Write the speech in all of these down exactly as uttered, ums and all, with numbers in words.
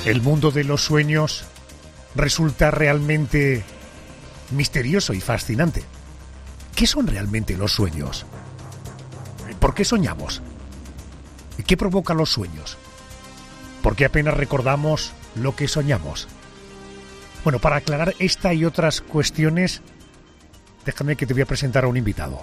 El mundo de los sueños resulta realmente misterioso y fascinante. ¿Qué son realmente los sueños? ¿Por qué soñamos? ¿Qué provoca los sueños? ¿Por qué apenas recordamos lo que soñamos? Bueno, para aclarar esta y otras cuestiones, déjame que te voy a presentar a un invitado.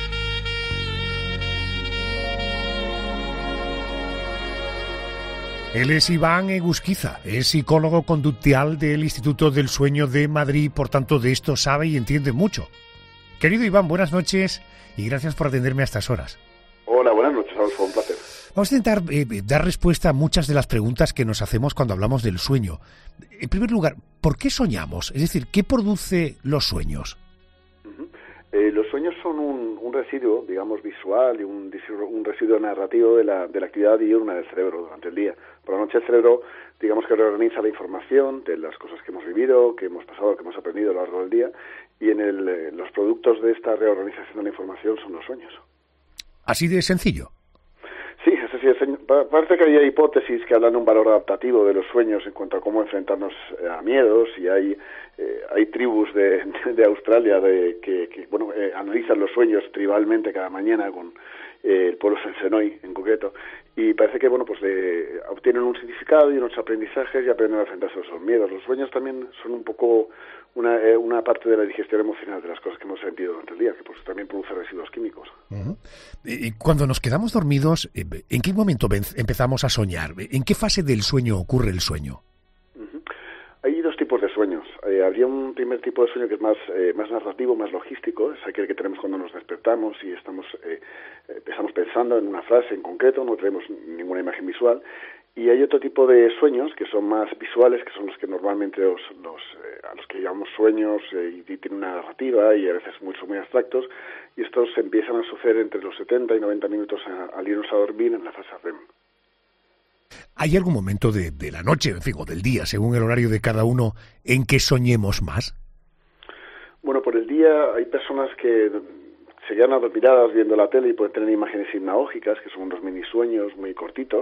Él es Iván Egusquiza, es psicólogo conductual del Instituto del Sueño de Madrid, por tanto de esto sabe y entiende mucho. Querido Iván, buenas noches y gracias por atenderme a estas horas. Hola, buenas noches, Adolfo, un placer. Vamos a intentar eh, dar respuesta a muchas de las preguntas que nos hacemos cuando hablamos del sueño. En primer lugar, ¿por qué soñamos? Es decir, ¿qué produce los sueños? Uh-huh. Eh, los sueños son un, un residuo, digamos, visual y un, un residuo narrativo de la, de la actividad diurna del cerebro durante el día. Por la noche el cerebro, digamos que reorganiza la información de las cosas que hemos vivido, que hemos pasado, que hemos aprendido a lo largo del día, y en el, eh, los productos de esta reorganización de la información son los sueños. ¿Así de sencillo? Sí, es decir, parece que hay hipótesis que hablan de un valor adaptativo de los sueños en cuanto a cómo enfrentarnos a miedos, y hay eh, hay tribus de, de Australia de, que, que bueno eh, analizan los sueños tribalmente cada mañana con eh, el pueblo Sensenoi en concreto, y parece que bueno pues de, obtienen un significado y unos aprendizajes y aprenden a enfrentarse a esos miedos. Los sueños también son un poco una, eh, una parte de la digestión emocional de las cosas que hemos sentido durante el día, que pues también produce residuos químicos. Uh-huh. Y cuando nos quedamos dormidos, ¿en qué momento empezamos a soñar? ¿En qué fase del sueño ocurre el sueño? Uh-huh. Hay dos tipos de sueños. Eh, habría un primer tipo de sueño que es más eh, más narrativo, más logístico, es aquel que tenemos cuando nos despertamos y estamos eh, estamos pensando en una frase en concreto, no tenemos ninguna imagen visual. Y hay otro tipo de sueños que son más visuales, que son los que normalmente los, los eh, a los que llamamos sueños eh, y, y tienen una narrativa y a veces muy, son muy abstractos, y estos empiezan a suceder entre los setenta y noventa minutos a, al irnos a dormir en la fase R E M. ¿Hay algún momento de, de la noche, en fin, o del día, según el horario de cada uno, en que soñemos más? Bueno, por el día hay personas que se quedan adormiladas viendo la tele y pueden tener imágenes hipnagógicas, que son unos mini sueños muy cortitos,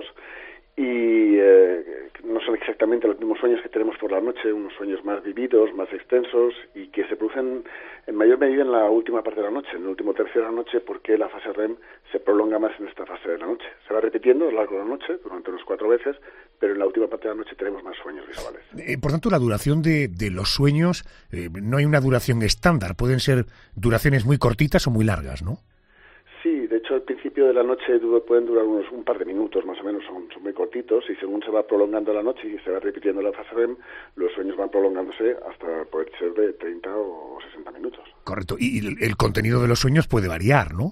y eh, no son exactamente los mismos sueños que tenemos por la noche, unos sueños más vividos, más extensos, y que se producen en mayor medida en la última parte de la noche, en el último tercio de la noche, porque la fase R E M se prolonga más en esta fase de la noche. Se va repitiendo a lo largo de la noche, durante unas cuatro veces, pero en la última parte de la noche tenemos más sueños visuales. Eh, por tanto, la duración de, de los sueños, eh, no hay una duración estándar, pueden ser duraciones muy cortitas o muy largas, ¿no? Sí, de hecho al principio de la noche pueden durar unos un par de minutos más o menos, son, son muy cortitos, y según se va prolongando la noche y se va repitiendo la fase R E M, los sueños van prolongándose hasta poder ser de treinta o sesenta minutos. Correcto, y el, el contenido de los sueños puede variar, ¿no?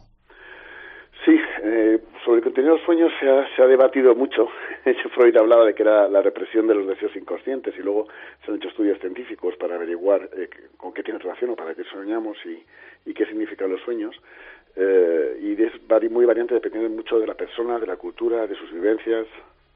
Sí, eh, sobre el contenido de los sueños se ha, se ha debatido mucho. Freud hablaba de que era la represión de los deseos inconscientes, y luego se han hecho estudios científicos para averiguar eh, con qué tiene relación o para qué soñamos y, y qué significan los sueños. Eh, y es muy variante dependiendo mucho de la persona, de la cultura, de sus vivencias.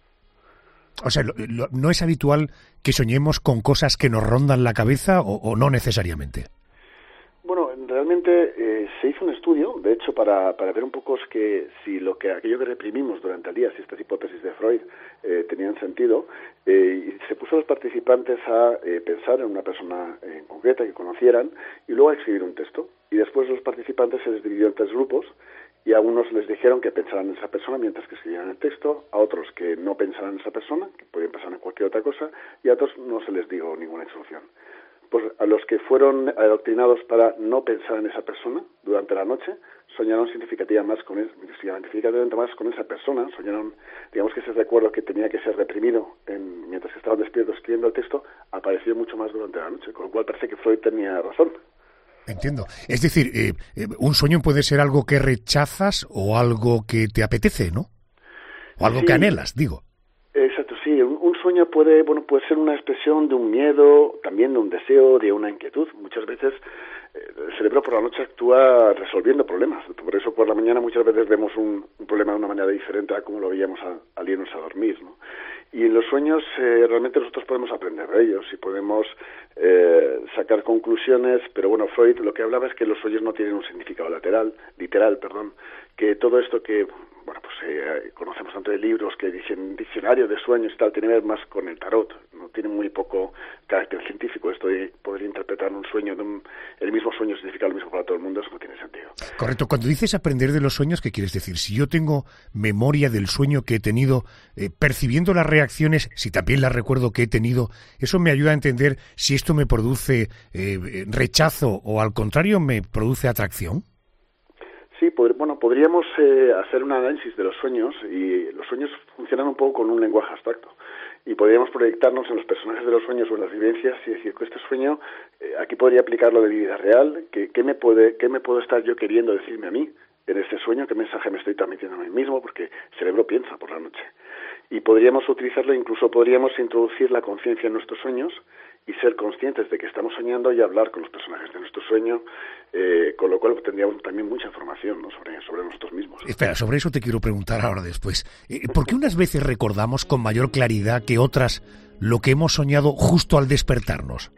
O sea, lo, lo, ¿no es habitual que soñemos con cosas que nos rondan la cabeza o, o no necesariamente? Bueno, realmente eh, se hizo un estudio, de hecho, para, para ver un poco que si lo que aquello que reprimimos durante el día, si estas hipótesis de Freud eh, tenían sentido, eh, y se puso a los participantes a eh, pensar en una persona en concreta que conocieran y luego a escribir un texto. Y después los participantes se les dividió en tres grupos, y a unos les dijeron que pensaran en esa persona mientras que escribían el texto, a otros que no pensaran en esa persona, que podían pensar en cualquier otra cosa, y a otros no se les dio ninguna instrucción. Pues a los que fueron adoctrinados para no pensar en esa persona durante la noche, soñaron significativamente más con, es, significativamente más con esa persona, soñaron, digamos que ese recuerdo que tenía que ser reprimido en, mientras que estaban despiertos escribiendo el texto, apareció mucho más durante la noche, con lo cual parece que Freud tenía razón. Entiendo. Es decir, eh, eh, un sueño puede ser algo que rechazas o algo que te apetece, ¿no? O algo sí, que anhelas, digo. Exacto, sí. Un, un sueño puede, bueno, puede ser una expresión de un miedo, también de un deseo, de una inquietud. Muchas veces eh, el cerebro por la noche actúa resolviendo problemas. Por eso por la mañana muchas veces vemos un, un problema de una manera diferente a como lo veíamos a, al irnos a dormir, ¿no? Y en los sueños eh, realmente nosotros podemos aprender de ellos y podemos eh, sacar conclusiones, pero bueno, Freud lo que hablaba es que los sueños no tienen un significado lateral, literal, perdón, que todo esto que, bueno, pues eh, conocemos tanto de libros que dicen diccionario de sueños y tal, tiene que ver más con el tarot, no tiene muy poco carácter científico. Esto de poder interpretar un sueño, de un, el mismo sueño significa lo mismo para todo el mundo, eso no tiene sentido. Correcto. Cuando dices aprender de los sueños, ¿qué quieres decir? Si yo tengo memoria del sueño que he tenido, eh, percibiendo las reacciones, si también las recuerdo que he tenido, eso me ayuda a entender si esto me produce eh, rechazo o al contrario me produce atracción. Sí, pod- bueno, podríamos eh, hacer un análisis de los sueños, y los sueños funcionan un poco con un lenguaje abstracto, y podríamos proyectarnos en los personajes de los sueños o en las vivencias y decir que este sueño, eh, aquí podría aplicarlo de vida real, que, ¿qué me puede, qué me puedo estar yo queriendo decirme a mí en este sueño? ¿Qué mensaje me estoy transmitiendo a mí mismo? Porque el cerebro piensa por la noche. Y podríamos utilizarlo, incluso podríamos introducir la conciencia en nuestros sueños y ser conscientes de que estamos soñando y hablar con los personajes de nuestro sueño, eh, con lo cual tendríamos también mucha información, ¿no?, sobre, sobre nosotros mismos. Espera, sobre eso te quiero preguntar ahora después. Eh, ¿Por qué unas veces recordamos con mayor claridad que otras lo que hemos soñado justo al despertarnos?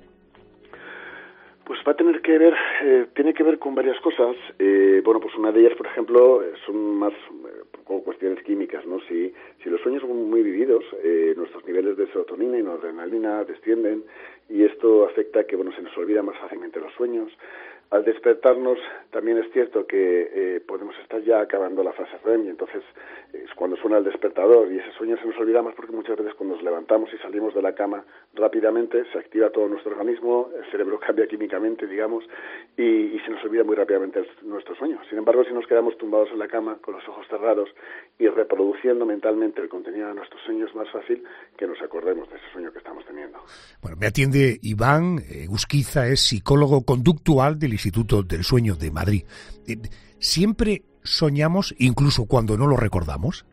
Pues va a tener que ver, eh, tiene que ver con varias cosas. Eh, bueno, pues una de ellas, por ejemplo, son más eh, como cuestiones químicas, ¿no? Si, si los sueños son muy vividos, eh, nuestros niveles de serotonina y noradrenalina descienden, y esto afecta que, bueno, se nos olvida más fácilmente los sueños. Al despertarnos, también es cierto que eh, podemos estar ya acabando la fase R E M, y entonces es cuando suena el despertador, y ese sueño se nos olvida más porque muchas veces cuando nos levantamos y salimos de la cama rápidamente se activa todo nuestro organismo, el cerebro cambia químicamente, digamos, y, y se nos olvida muy rápidamente el, nuestro sueño. Sin embargo, si nos quedamos tumbados en la cama con los ojos cerrados y reproduciendo mentalmente el contenido de nuestros sueños, es más fácil que nos acordemos de ese sueño que estamos teniendo. Bueno, me atiende Iván eh, Uzquiza, es psicólogo conductual del Instituto del Sueño de Madrid. Eh, ¿Siempre soñamos incluso cuando no lo recordamos?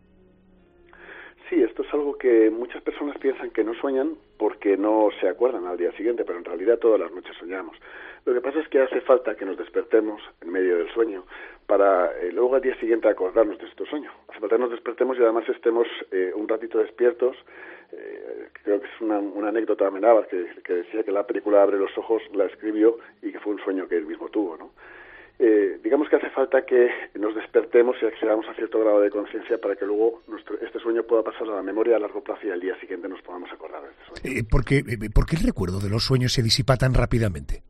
Sí, esto es algo que muchas personas piensan que no sueñan porque no se acuerdan al día siguiente, pero en realidad todas las noches soñamos. Lo que pasa es que hace falta que nos despertemos en medio del sueño para eh, luego al día siguiente acordarnos de este sueño. Hace falta que nos despertemos y además estemos eh, un ratito despiertos. Eh, creo que es una, una anécdota de Amenábar que, que decía que la película Abre los ojos la escribió y que fue un sueño que él mismo tuvo, ¿no? Eh, digamos que hace falta que nos despertemos y accedamos a cierto grado de conciencia para que luego nuestro, este sueño pueda pasar a la memoria a largo plazo y al día siguiente nos podamos acordar de este sueño. Eh, porque, eh, ¿Por qué el recuerdo de los sueños se disipa tan rápidamente?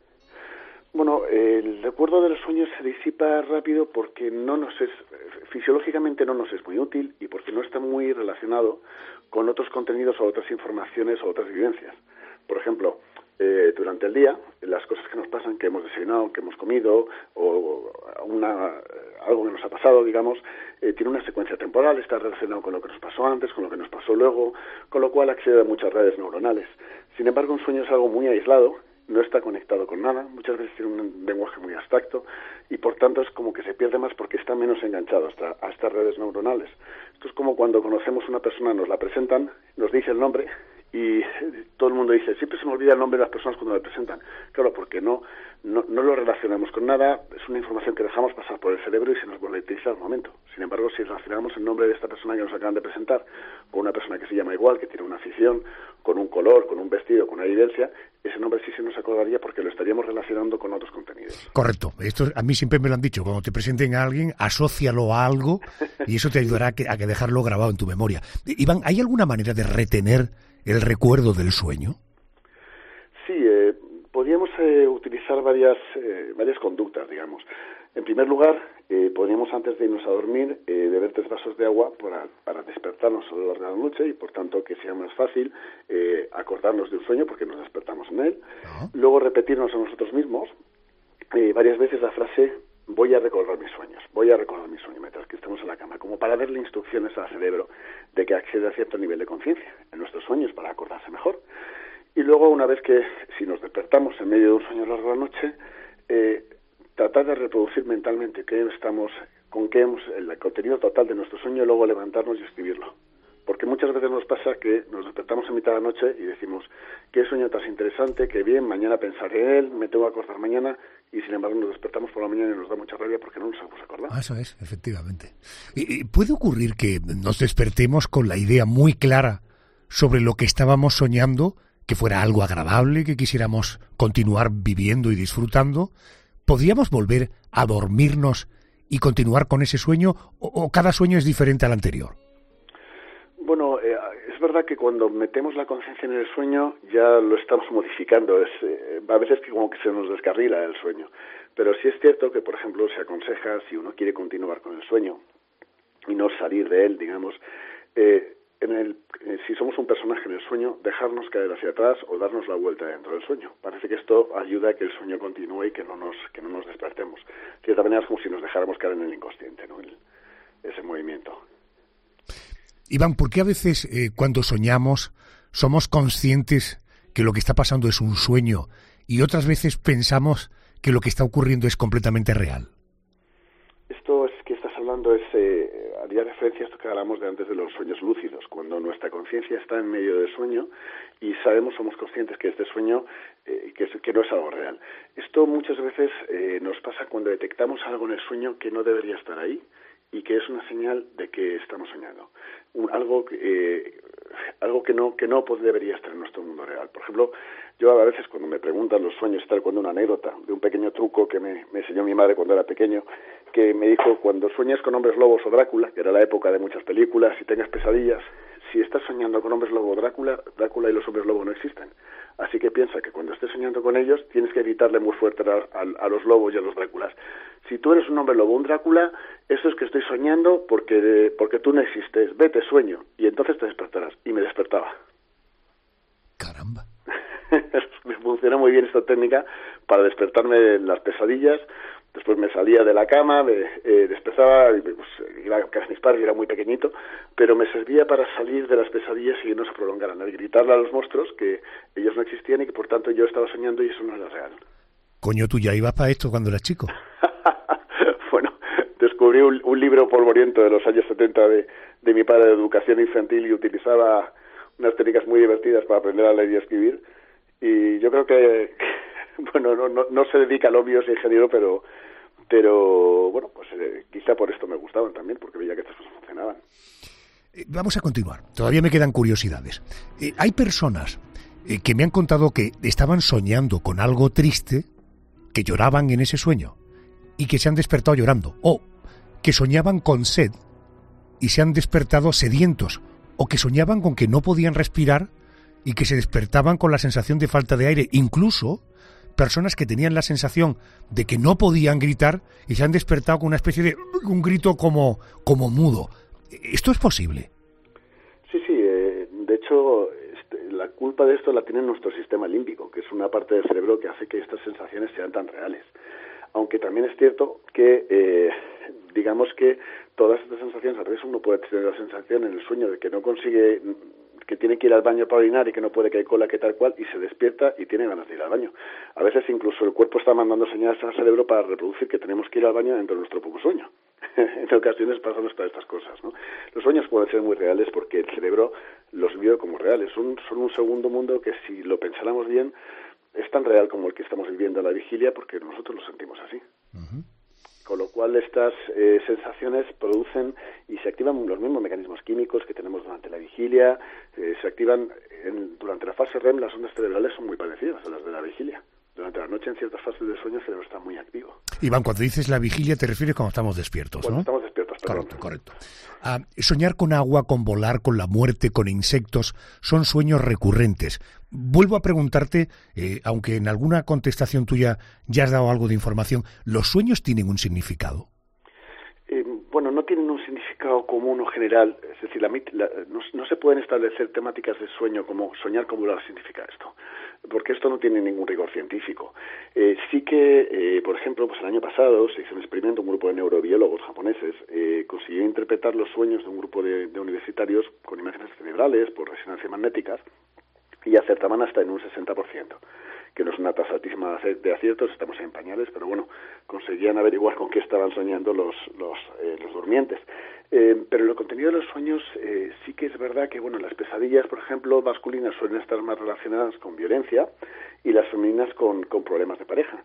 Bueno, eh, el recuerdo de los sueños se disipa rápido porque no nos es, fisiológicamente no nos es muy útil y porque no está muy relacionado con otros contenidos o otras informaciones o otras vivencias. Por ejemplo, eh, durante el día, las cosas que nos pasan, que hemos desayunado, que hemos comido, o una, algo que nos ha pasado, digamos, eh, tiene una secuencia temporal, está relacionado con lo que nos pasó antes, con lo que nos pasó luego, con lo cual accede a muchas redes neuronales. Sin embargo, un sueño es algo muy aislado, no está conectado con nada, muchas veces tiene un lenguaje muy abstracto y por tanto es como que se pierde más porque está menos enganchado hasta, a estas redes neuronales. Esto es como cuando conocemos una persona, nos la presentan, nos dice el nombre y todo el mundo dice, siempre se me olvida el nombre de las personas cuando la presentan. Claro, porque no, no, no lo relacionamos con nada, es una información que dejamos pasar por el cerebro y se nos volatiliza al momento. Sin embargo, si relacionamos el nombre de esta persona que nos acaban de presentar con una persona que se llama igual, que tiene una afición, con un color, con un vestido, con una vivencia, ese nombre sí se nos acordaría porque lo estaríamos relacionando con otros contenidos. Correcto. Esto a mí siempre me lo han dicho. Cuando te presenten a alguien, asócialo a algo y eso te ayudará a que, a que dejarlo grabado en tu memoria. Iván, ¿hay alguna manera de retener el recuerdo del sueño? Sí, eh, podríamos eh, utilizar varias, eh, varias conductas, digamos. En primer lugar, eh, podríamos antes de irnos a dormir eh, beber tres vasos de agua para, para despertarnos a lo largo de la noche y por tanto que sea más fácil eh, acordarnos de un sueño porque nos despertamos en él. Uh-huh. Luego repetirnos a nosotros mismos eh, varias veces la frase voy a recordar mis sueños, voy a recordar mis sueños mientras que estemos en la cama, como para darle instrucciones al cerebro de que accede a cierto nivel de conciencia en nuestros sueños para acordarse mejor. Y luego, una vez que, si nos despertamos en medio de un sueño largo de la noche, eh, tratar de reproducir mentalmente qué estamos, con qué hemos, el contenido total de nuestro sueño y luego levantarnos y escribirlo. Porque muchas veces nos pasa que nos despertamos en mitad de la noche y decimos, qué sueño tan interesante, qué bien, mañana pensaré en él, me tengo que acordar mañana, y sin embargo nos despertamos por la mañana y nos da mucha rabia porque no nos hemos acordado. Ah, eso es, efectivamente. ¿Puede ocurrir que nos despertemos con la idea muy clara sobre lo que estábamos soñando, que fuera algo agradable, que quisiéramos continuar viviendo y disfrutando? ¿Podríamos volver a dormirnos y continuar con ese sueño, o, o cada sueño es diferente al anterior? Bueno, eh, es verdad que cuando metemos la conciencia en el sueño ya lo estamos modificando. Es, eh, a veces que como que se nos descarrila el sueño. Pero sí es cierto que, por ejemplo, se aconseja, si uno quiere continuar con el sueño y no salir de él, digamos, eh, en el, eh, si somos un personaje en el sueño, dejarnos caer hacia atrás o darnos la vuelta dentro del sueño. Parece que esto ayuda a que el sueño continúe y que no nos que no nos despertemos. De cierta manera es como si nos dejáramos caer en el inconsciente, ¿no? El, ese movimiento. Iván, ¿por qué a veces eh, cuando soñamos somos conscientes que lo que está pasando es un sueño y otras veces pensamos que lo que está ocurriendo es completamente real? Esto es que estás hablando es eh, haría referencia a esto que hablamos de antes de los sueños lúcidos, cuando nuestra conciencia está en medio del sueño y sabemos, somos conscientes que este sueño eh, que, es, que no es algo real. Esto muchas veces eh, nos pasa cuando detectamos algo en el sueño que no debería estar ahí y que es una señal de que estamos soñando. Un, algo eh, algo que no que no pues, debería estar en nuestro mundo real. Por ejemplo, yo a veces cuando me preguntan los sueños, tal, cuando una anécdota de un pequeño truco que me, me enseñó mi madre cuando era pequeño, que me dijo, cuando sueñas con hombres lobos o Drácula, que era la época de muchas películas, y tengas pesadillas, si estás soñando con hombres lobo o Drácula, Drácula y los hombres lobo no existen. Así que piensa que cuando estés soñando con ellos, tienes que gritarle muy fuerte a, a, a los lobos y a los Dráculas. Si tú eres un hombre lobo o un Drácula, eso es que estoy soñando porque, porque tú no existes. Vete, sueño. Y entonces te despertarás. Y me despertaba. Caramba. Me funciona muy bien esta técnica para despertarme en las pesadillas. Después me salía de la cama, me eh, despertaba, pues, iba a casa de mis padres, era muy pequeñito, pero me servía para salir de las pesadillas y que no se prolongaran, al gritarle a los monstruos que ellos no existían y que por tanto yo estaba soñando y eso no era real. Coño, tú ya ibas para esto cuando eras chico. Bueno, descubrí un, un libro polvoriento de los años setenta de, de mi padre de educación infantil y utilizaba unas técnicas muy divertidas para aprender a leer y a escribir, y yo creo que, bueno, no, no, no se dedica al obvio, es ingeniero, pero pero bueno, pues eh, quizá por esto me gustaban también, porque veía que estas cosas funcionaban. Eh, vamos a continuar, todavía me quedan curiosidades. Eh, hay personas eh, que me han contado que estaban soñando con algo triste, que lloraban en ese sueño y que se han despertado llorando, o que soñaban con sed y se han despertado sedientos, o que soñaban con que no podían respirar y que se despertaban con la sensación de falta de aire, incluso personas que tenían la sensación de que no podían gritar y se han despertado con una especie de un grito como, como mudo. ¿Esto es posible? Sí, sí. Eh, de hecho, este, la culpa de esto la tiene nuestro sistema límbico, que es una parte del cerebro que hace que estas sensaciones sean tan reales. Aunque también es cierto que, eh, digamos que todas estas sensaciones, a veces uno puede tener la sensación en el sueño de que no consigue, que tiene que ir al baño para orinar y que no puede, que hay cola, que tal cual, y se despierta y tiene ganas de ir al baño. A veces incluso el cuerpo está mandando señales al cerebro para reproducir que tenemos que ir al baño dentro de nuestro propio sueño. En ocasiones pasan todas estas cosas, ¿no? Los sueños pueden ser muy reales porque el cerebro los vive como reales. Son, son un segundo mundo que, si lo pensáramos bien, es tan real como el que estamos viviendo a la vigilia, porque nosotros lo sentimos así. Uh-huh. Con lo cual estas eh, sensaciones producen y se activan los mismos mecanismos químicos que tenemos durante la vigilia, eh, se activan en, durante la fase R E M. Las ondas cerebrales son muy parecidas a las de la vigilia. Durante la noche, en ciertas fases del sueño, el cerebro está muy activo. Iván, cuando dices la vigilia te refieres cuando estamos despiertos, cuando ¿no? Cuando estamos despiertos, perdón. Correcto, correcto. Ah, soñar con agua, con volar, con la muerte, con insectos, son sueños recurrentes. Vuelvo a preguntarte, eh, aunque en alguna contestación tuya ya has dado algo de información, ¿los sueños tienen un significado? Eh, bueno, no tienen un significado común o general, es decir, la, la, no, no se pueden establecer temáticas de sueño como soñar con volar significa esto, porque esto no tiene ningún rigor científico. Eh, sí que, eh, por ejemplo, pues el año pasado se hizo un experimento, un grupo de neurobiólogos japoneses eh, consiguió interpretar los sueños de un grupo de, de universitarios con imágenes cerebrales por resonancia magnéticas y acertaban hasta en un sesenta por ciento. Que no es una tasa altísima de aciertos, estamos en pañales, pero bueno, conseguían averiguar con qué estaban soñando los los, eh, los durmientes. Eh, pero en el contenido de los sueños eh, sí que es verdad que, bueno, las pesadillas, por ejemplo, masculinas suelen estar más relacionadas con violencia y las femeninas con, con problemas de pareja.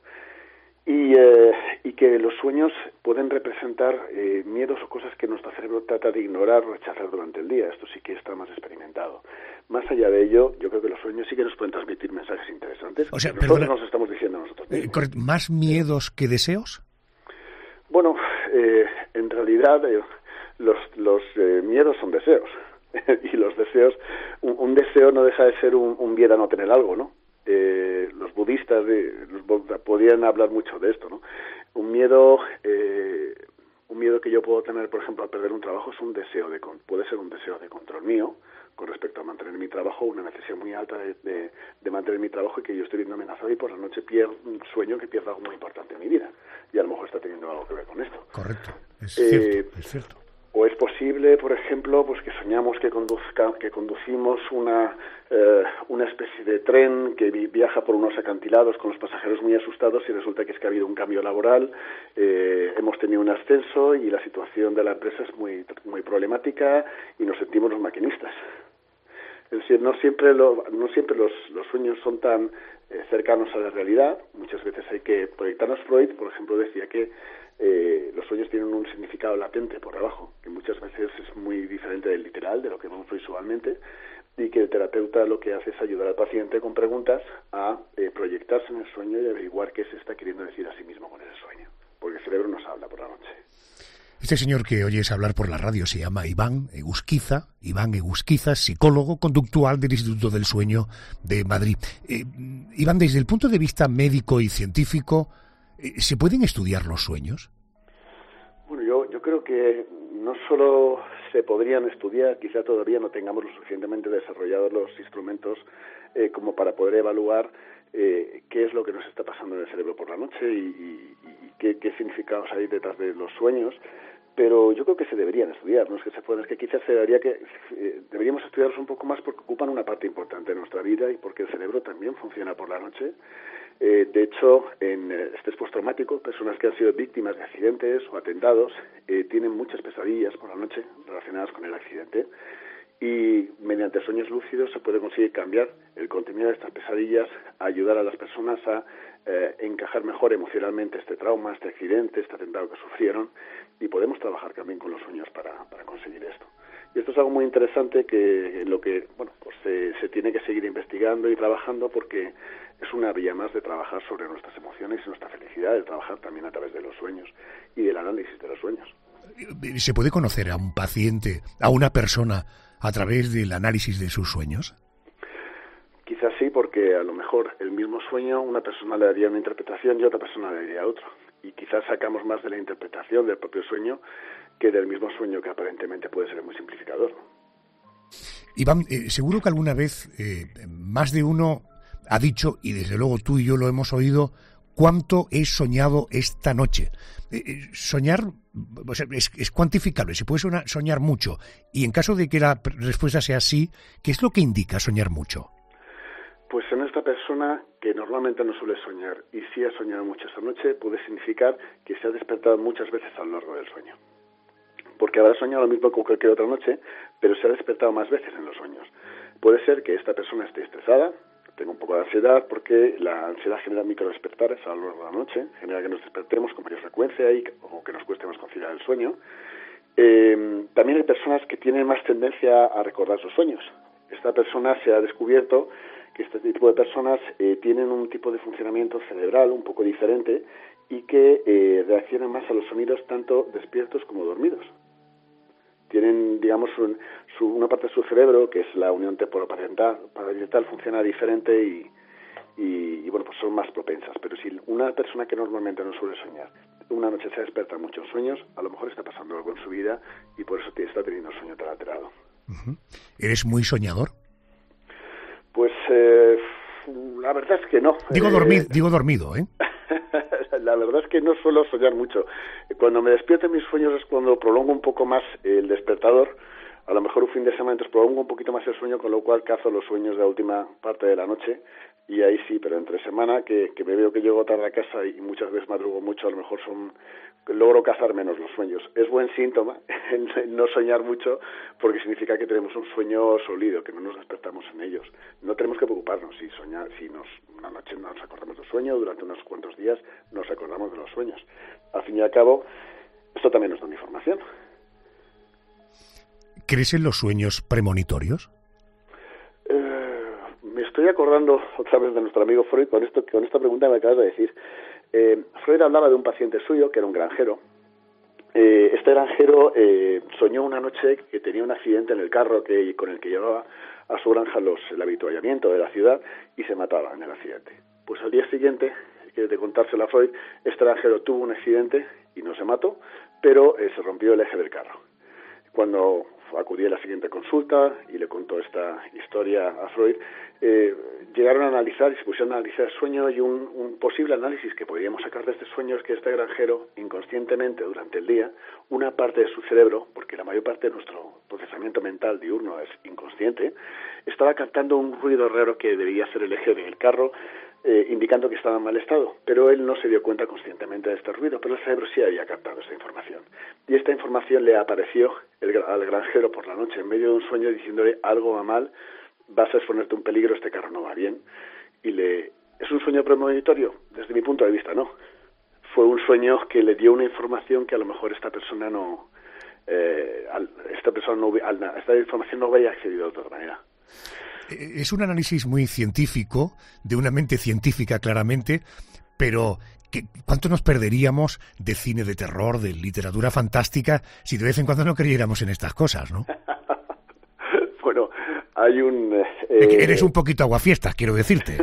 Y, eh, y que los sueños pueden representar eh, miedos o cosas que nuestro cerebro trata de ignorar o rechazar durante el día. Esto sí que está más experimentado. Más allá de ello, yo creo que los sueños sí que nos pueden transmitir mensajes interesantes. O sea, nosotros perdona, nos estamos diciendo a nosotros mismos. Eh, ¿más miedos que deseos? Bueno, eh, en realidad eh, los, los eh, miedos son deseos. Y los deseos, un, un deseo no deja de ser un, un miedo a no tener algo, ¿no? Eh, los budistas eh, los, podrían hablar mucho de esto, ¿no? Un miedo, eh, un miedo que yo puedo tener, por ejemplo, al perder un trabajo es un deseo de, puede ser un deseo de control mío con respecto a mantener mi trabajo, una necesidad muy alta de, de, de mantener mi trabajo y que yo estoy viendo amenazado y por la noche pierdo un sueño que pierda algo muy importante en mi vida y a lo mejor está teniendo algo que ver con esto. Correcto, es eh, cierto, es cierto. O es posible, por ejemplo, pues que soñamos que conduzca, que conducimos una eh, una especie de tren que viaja por unos acantilados con los pasajeros muy asustados y resulta que es que ha habido un cambio laboral, eh, hemos tenido un ascenso y la situación de la empresa es muy muy problemática y nos sentimos los maquinistas. Es decir, no siempre lo, no siempre los, los sueños son tan eh, cercanos a la realidad. Muchas veces hay que proyectarnos. Freud, por ejemplo, decía que Eh, los sueños tienen un significado latente por abajo, que muchas veces es muy diferente del literal, de lo que vemos visualmente, y que el terapeuta lo que hace es ayudar al paciente con preguntas a eh, proyectarse en el sueño y averiguar qué se está queriendo decir a sí mismo con ese sueño, porque el cerebro nos habla por la noche. Este señor que oyes hablar por la radio se llama Iván Egusquiza, Iván Egusquiza, psicólogo conductual del Instituto del Sueño de Madrid. Eh, Iván, desde el punto de vista médico y científico, ¿se pueden estudiar los sueños? Bueno, yo, yo creo que no solo se podrían estudiar, quizá todavía no tengamos lo suficientemente desarrollados los instrumentos eh, como para poder evaluar eh, qué es lo que nos está pasando en el cerebro por la noche y, y, y qué, qué significados hay detrás de los sueños, pero yo creo que se deberían estudiar, no es que se puedan, es que quizás se debería que eh, deberíamos estudiarlos un poco más porque ocupan una parte importante de nuestra vida y porque el cerebro también funciona por la noche. Eh, de hecho, en eh, estrés postraumático, personas que han sido víctimas de accidentes o atentados eh, tienen muchas pesadillas por la noche relacionadas con el accidente y mediante sueños lúcidos se puede conseguir cambiar el contenido de estas pesadillas, ayudar a las personas a eh, encajar mejor emocionalmente este trauma, este accidente, este atentado que sufrieron y podemos trabajar también con los sueños para, para conseguir esto. Y esto es algo muy interesante que lo que bueno pues se, se tiene que seguir investigando y trabajando porque es una vía más de trabajar sobre nuestras emociones y nuestra felicidad, de trabajar también a través de los sueños y del análisis de los sueños. ¿Se puede conocer a un paciente, a una persona, a través del análisis de sus sueños? Quizás sí, porque a lo mejor el mismo sueño una persona le daría una interpretación y otra persona le daría otra. Y quizás sacamos más de la interpretación del propio sueño que del mismo sueño que aparentemente puede ser muy simplificador. Iván, eh, seguro que alguna vez eh, más de uno ha dicho, y desde luego tú y yo lo hemos oído, cuánto he soñado esta noche. Eh, soñar o sea, es, es cuantificable, se puede soñar, soñar mucho. Y en caso de que la respuesta sea sí, ¿qué es lo que indica soñar mucho? Pues en esta persona que normalmente no suele soñar y sí ha soñado mucho esta noche, puede significar que se ha despertado muchas veces a lo largo del sueño. Porque habrá soñado lo mismo que cualquier otra noche, pero se ha despertado más veces en los sueños. Puede ser que esta persona esté estresada, tenga un poco de ansiedad, porque la ansiedad genera microdespertares a lo largo de la noche, genera que nos despertemos con mayor frecuencia y, o que nos cueste más conciliar el sueño. Eh, también hay personas que tienen más tendencia a recordar sus sueños. Esta persona se ha descubierto que este tipo de personas eh, tienen un tipo de funcionamiento cerebral un poco diferente y que eh, reaccionan más a los sonidos tanto despiertos como dormidos. Tienen, digamos, un, su, una parte de su cerebro, que es la unión temporoparietal, parietal, funciona diferente y, y, y, bueno, pues son más propensas. Pero si una persona que normalmente no suele soñar, una noche se despierta muchos sueños, a lo mejor está pasando algo en su vida y por eso está teniendo el sueño tan alterado. Uh-huh. ¿Eres muy soñador? Pues eh, la verdad es que no. Digo, eh, dormid, digo dormido, ¿eh? La verdad es que no suelo soñar mucho. Cuando me despierto en mis sueños es cuando prolongo un poco más el despertador. A lo mejor un fin de semana, entonces prolongo un poquito más el sueño, con lo cual cazo los sueños de la última parte de la noche. Y ahí sí, pero entre semana, que, que me veo que llego tarde a casa y muchas veces madrugo mucho, a lo mejor son logro cazar menos los sueños. Es buen síntoma no soñar mucho porque significa que tenemos un sueño sólido, que no nos despertamos en ellos. No tenemos que preocuparnos si soñar, si nos una noche nos acordamos del sueño, durante unos cuantos días nos acordamos de los sueños. Al fin y al cabo, esto también nos da una información. ¿Crees en los sueños premonitorios? Eh, me estoy acordando otra vez de nuestro amigo Freud con esto, con esta pregunta que me acabas de decir. Eh, Freud hablaba de un paciente suyo que era un granjero eh, este granjero eh, soñó una noche que tenía un accidente en el carro que con el que llevaba a su granja los, el habituallamiento de la ciudad y se mataba en el accidente. Pues al día siguiente, que de contárselo a Freud, este granjero tuvo un accidente y no se mató, pero eh, se rompió el eje del carro. Cuando acudí a la siguiente consulta y le contó esta historia a Freud, eh, llegaron a analizar y se pusieron a analizar el sueño, y un, un posible análisis que podríamos sacar de este sueño es que este granjero, inconscientemente durante el día, una parte de su cerebro, porque la mayor parte de nuestro procesamiento mental diurno es inconsciente, estaba captando un ruido raro que debía ser el eje del carro, eh, indicando que estaba en mal estado, pero él no se dio cuenta conscientemente de este ruido, pero el cerebro sí había captado esta información. Y esta información le apareció el, al granjero por la noche en medio de un sueño diciéndole: algo va mal, vas a exponerte un peligro, este carro no va bien. Y le ¿es un sueño premonitorio? Desde mi punto de vista, no. Fue un sueño que le dio una información que a lo mejor esta persona no, eh, esta persona no, esta información no había accedido de otra manera. Es un análisis muy científico, de una mente científica claramente, pero ¿qué, ¿cuánto nos perderíamos de cine de terror, de literatura fantástica, si de vez en cuando no creyéramos en estas cosas, ¿no? Bueno, hay un... Eh, Eres un poquito aguafiestas, quiero decirte.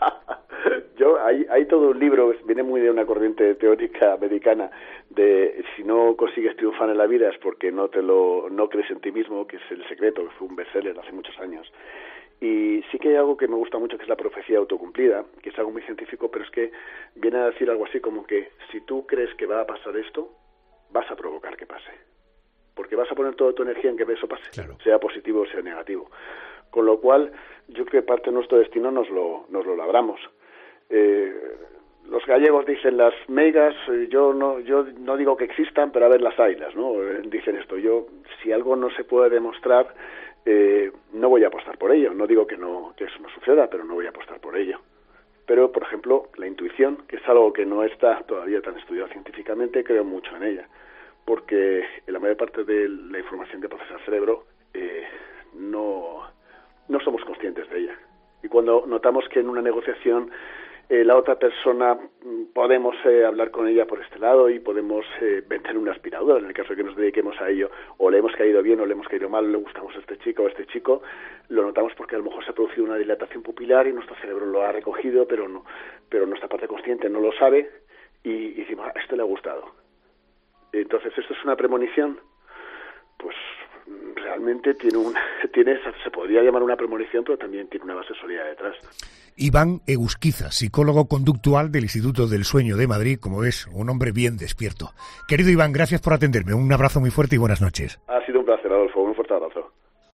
Yo, hay, hay todo un libro, viene muy de una corriente teórica americana, de si no consigues triunfar en la vida es porque no te lo no crees en ti mismo, que es El secreto, que fue un bestseller hace muchos años. Y sí que hay algo que me gusta mucho, que es la profecía autocumplida, que es algo muy científico, pero es que viene a decir algo así como que si tú crees que va a pasar esto, vas a provocar que pase. Porque vas a poner toda tu energía en que eso pase, claro, sea positivo o sea negativo. Con lo cual, yo creo que parte de nuestro destino nos lo, nos lo labramos. Eh, los gallegos dicen las meigas, yo no yo no digo que existan, pero a ver las haylas, ¿no? Dicen esto, yo si algo no se puede demostrar, eh, no voy a apostar por ello. No digo que no que eso no suceda, pero no voy a apostar por ello. Pero, por ejemplo, la intuición, que es algo que no está todavía tan estudiado científicamente, creo mucho en ella, porque en la mayor parte de la información que procesa el cerebro eh, no, no somos conscientes de ella. Y cuando notamos que en una negociación eh, la otra persona podemos eh, hablar con ella por este lado y podemos eh, vender una aspiradora en el caso de que nos dediquemos a ello, o le hemos caído bien o le hemos caído mal, o le gustamos a este chico o a este chico, lo notamos porque a lo mejor se ha producido una dilatación pupilar y nuestro cerebro lo ha recogido, pero no, pero nuestra parte consciente no lo sabe y, y decimos, ah, esto le ha gustado. Entonces, ¿esto es una premonición? Pues realmente tiene un, tiene, se podría llamar una premonición, pero también tiene una base sólida detrás. Iván Egusquiza, psicólogo conductual del Instituto del Sueño de Madrid, como ves, un hombre bien despierto. Querido Iván, gracias por atenderme. Un abrazo muy fuerte y buenas noches. Ha sido un placer, Adolfo. Un fuerte abrazo.